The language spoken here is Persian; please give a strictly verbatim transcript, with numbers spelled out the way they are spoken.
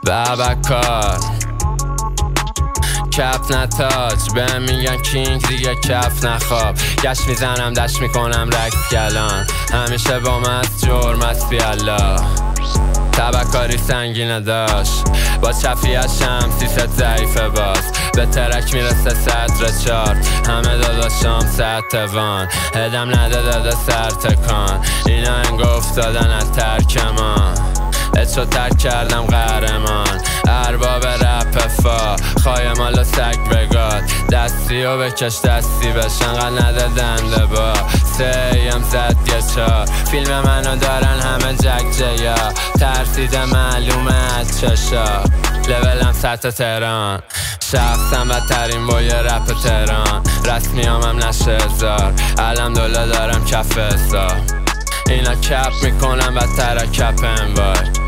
بابکار کف نتاج به میگن کینگ دیگه کف نخواب گشت میزنم دشت میکنم رکس کلان همیشه با مست جرمت بیالله تبکاری سنگینه داشت با چفی از شمسی ست ضعیفه باز به ترک میرسه صدر چارت همه داداشام ست وان هدم نده داده سر تکان اینا انگو افتادن از ترکمان اتشو ترک کردم قهرمان ارباب رپ فا خواهی مالا سگ بگاد دستی و بکش دستی بشن قل نده دنده با سیم زد یه چار فیلم منو دارن همه جک جیا ترسیده معلومه از چشا لولم سطح تهران شخصم بدترین با یه رپ تهران رسمی همم نشه هزار الحمدلله دارم کف حساب اینا کپ میکنم بدتر کپ انوای